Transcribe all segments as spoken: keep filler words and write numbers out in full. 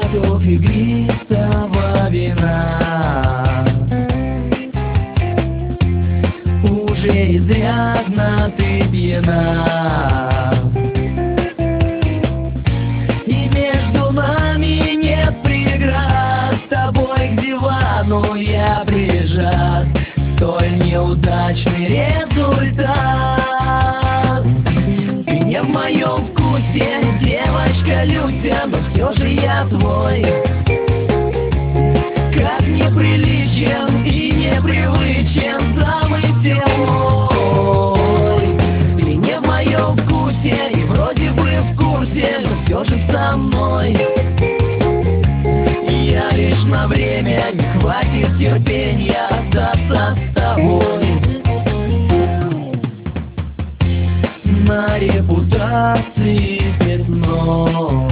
глотков игристого вина. Уже изрядно ты пьяна, и между нами нет преград. С тобой к дивану я прижат. Столь неудачный результат. Ты не в моем вкусе, девочка Люся, но все же я твой. Как неприличен и непривычен замысел мой. Ты не в моем вкусе и вроде бы в курсе, но все же со мной. Я лишь на время, не хватит терпения остаться с тобой. На репутации пятно,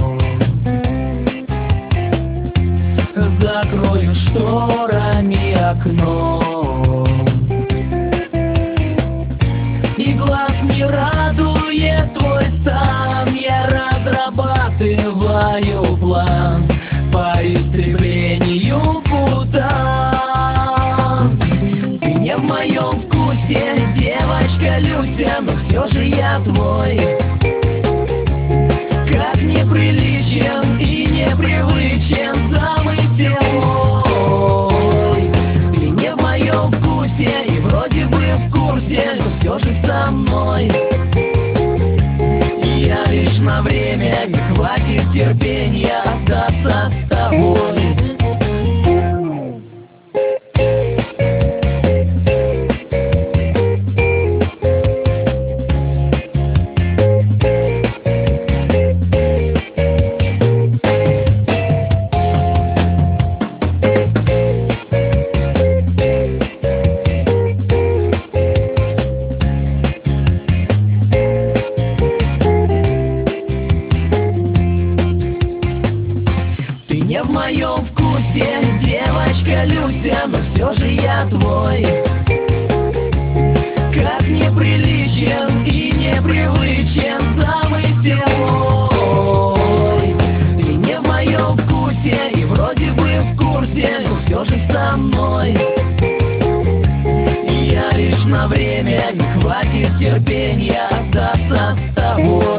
закрою шторами окно, и глаз не радует твой стан. Я разрабатываю план по истреблению путан. Ты не в моем вкусе, девочка Люся, но все же я твой. Как неприличен и непривычен замысел мой. Ты не в моем вкусе и вроде бы в курсе, но все же со мной. Я лишь на время, не хватит терпения остаться с тобой. Не в моем вкусе, девочка Люся, но все же я твой. Как неприличен и непривычен замысел мой. Ты не в моем вкусе и вроде бы в курсе, но все же со мной. Я лишь на время, не хватит терпения остаться с тобой.